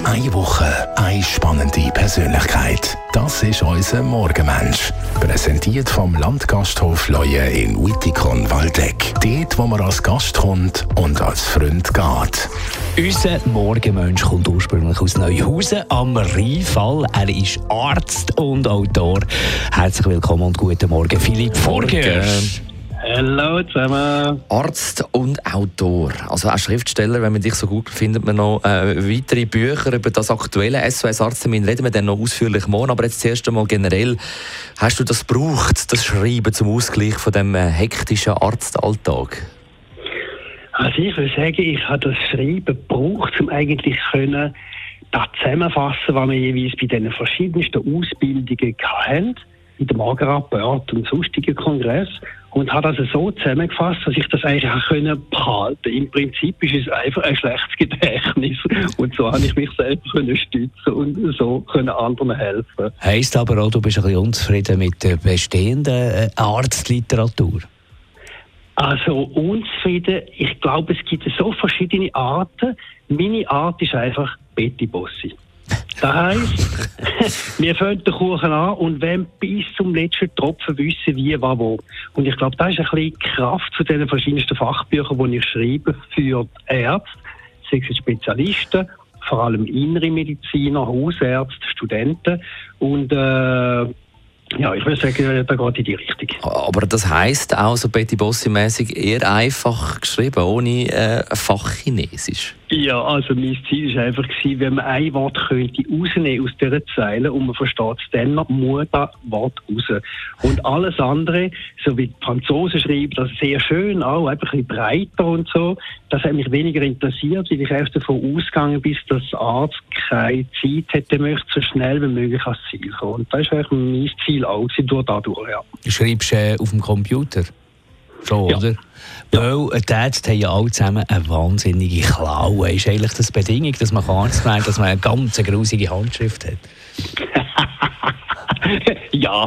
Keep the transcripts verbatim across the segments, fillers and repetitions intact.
Eine Woche, eine spannende Persönlichkeit. Das ist unser Morgenmensch. Präsentiert vom Landgasthof Leue in Wittikon-Waldeck. Dort, wo man als Gast kommt und als Freund geht. Unser Morgenmensch kommt ursprünglich aus Neuhausen am Rheinfall. Er ist Arzt und Autor. Herzlich willkommen und guten Morgen, Philipp Forger. Hallo zusammen. Arzt und Autor, also auch Schriftsteller. Wenn man dich so gut findet, man noch äh, weitere Bücher über das aktuelle S O S-Arzttermin. Reden wir dann noch ausführlich morgen. Aber jetzt zuerst einmal generell, hast du das gebraucht, das Schreiben zum Ausgleich von dem äh, hektischen Arztalltag? Also ich würde sagen, ich habe das Schreiben gebraucht, um eigentlich können, das zusammenfassen, was wir jeweils bei den verschiedensten Ausbildungen hatten, in dem Magenrapport und sonstigen Kongress. Und habe das so zusammengefasst, dass ich das eigentlich auch können behalten. Im Prinzip ist es einfach ein schlechtes Gedächtnis. Und so habe ich mich selber können stützen und so können anderen helfen. Heisst aber auch, du bist ein bisschen unzufrieden mit der bestehenden Arztliteratur? Also unzufrieden, ich glaube, es gibt so verschiedene Arten. Meine Art ist einfach Betty Bossi. Das heisst, wir fangen den Kuchen an und wollen bis zum letzten Tropfen wissen, wie, was, wo. Und ich glaube, das ist ein bisschen die Kraft von den verschiedensten Fachbüchern, die ich schreibe für Ärzte, sei es Spezialisten, vor allem innere Mediziner, Hausärzte, Studenten. Und äh, ja, ich würde sagen, da geht in die Richtung. Aber das heisst auch so Betty Bossi-mässig eher einfach geschrieben, ohne äh, Fachchinesisch? Ja, also mein Ziel war einfach, wenn man ein Wort könnte rausnehmen aus dieser Zeile und man versteht es dann, muss das Wort raus. Und alles andere, so wie die Franzosen schreiben, das ist sehr schön, auch einfach ein bisschen breiter und so, das hat mich weniger interessiert, weil ich erst davon ausgegangen bin, dass der Arzt keine Zeit hätte, möchte so schnell wie möglich ans Ziel kommen. Und das ist eigentlich mein Ziel auch, durch das durch, ja. Du schreibst äh, auf dem Computer? So, ja. Oder? Weil die Ärzte haben ja alle zusammen eine wahnsinnige Klaue. Ist eigentlich das Bedingung, dass man Arzt wird, dass man eine ganz grusige Handschrift hat? Ja.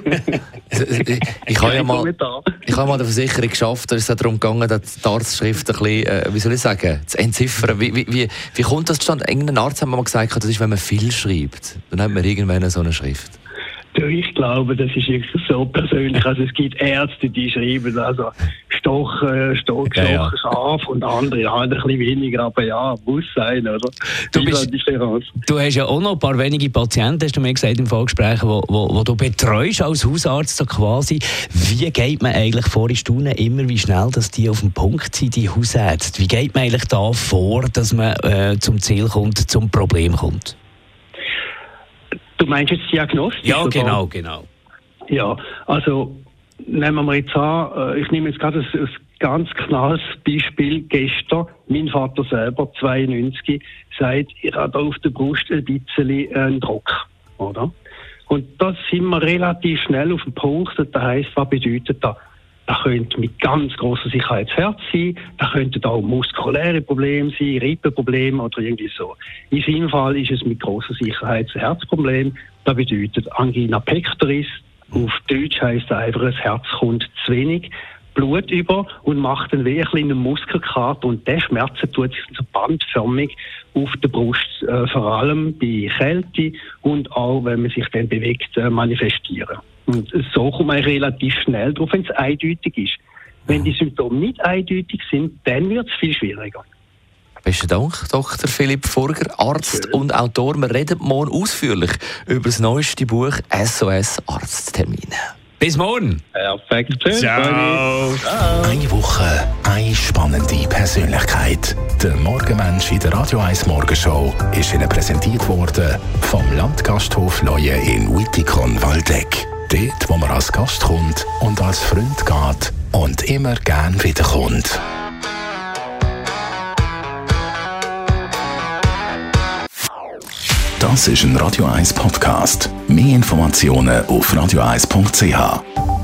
ich habe ja mal, ich habe mal eine Versicherung geschafft, da ist es darum gegangen, dass die Arztschrift ein bisschen, äh, wie soll ich sagen, zu entziffern. Wie, wie, wie, wie kommt das zustande? Irgendein Arzt hat mir mal gesagt, das ist, wenn man viel schreibt. Dann hat man irgendwann so eine Schrift. Ich glaube, das ist wirklich so persönlich. Also es gibt Ärzte, die schreiben also Stoch, äh, Stoch, Stoch, ja, ja. scharf und andere ja, ein bisschen weniger, aber ja, muss sein, oder? Du, bist, du hast ja auch noch ein paar wenige Patienten, hast du mir gesagt im Vorgespräch, wo, wo, wo du betreust als Hausarzt so quasi. Wie geht man eigentlich vor? Ich staune immer, wie schnell dass die auf dem Punkt sind, die Hausärzte. Wie geht man eigentlich da vor, dass man äh, zum Ziel kommt, zum Problem kommt? Du meinst jetzt Diagnostik? Ja, oder? genau, genau. Ja, also nehmen wir jetzt an, ich nehme jetzt gerade ein, ein ganz knalles Beispiel. Gestern, mein Vater selber, zweiundneunzig, sagt, ich habe auf der Brust ein bisschen einen Druck, oder? Und da sind wir relativ schnell auf dem Punkt. Das heisst, was bedeutet das? Das könnte mit ganz grosser Sicherheit das Herz sein, das könnten auch muskuläre Probleme sein, Rippenprobleme oder irgendwie so. In seinem Fall ist es mit grosser Sicherheit ein Herzproblem. Das bedeutet Angina pectoris. Auf Deutsch heisst das einfach, das Herz kommt zu wenig Blut über und macht dann wie ein kleiner Muskelkater. Und der Schmerz tut sich so bandförmig auf der Brust, äh, vor allem bei Kälte und auch, wenn man sich dann bewegt, äh, manifestieren. Und so kommt man relativ schnell drauf, wenn es eindeutig ist. Wenn die Symptome nicht eindeutig sind, dann wird es viel schwieriger. Besten Dank, Doktor Philipp Forger, Arzt Schön. und Autor. Wir reden morgen ausführlich über das neueste Buch S O S Arzttermine. Bis morgen. Perfekt. Ciao. Ciao. Eine Woche, eine spannende Persönlichkeit. Der Morgenmensch in der Radio eins Morgenshow ist Ihnen präsentiert worden vom Landgasthof Leue in Wittikon-Waldeck. Dort, wo man als Gast kommt und als Freund geht und immer gern wiederkommt. Das ist ein Radio eins Podcast. Mehr Informationen auf radio eins punkt c h.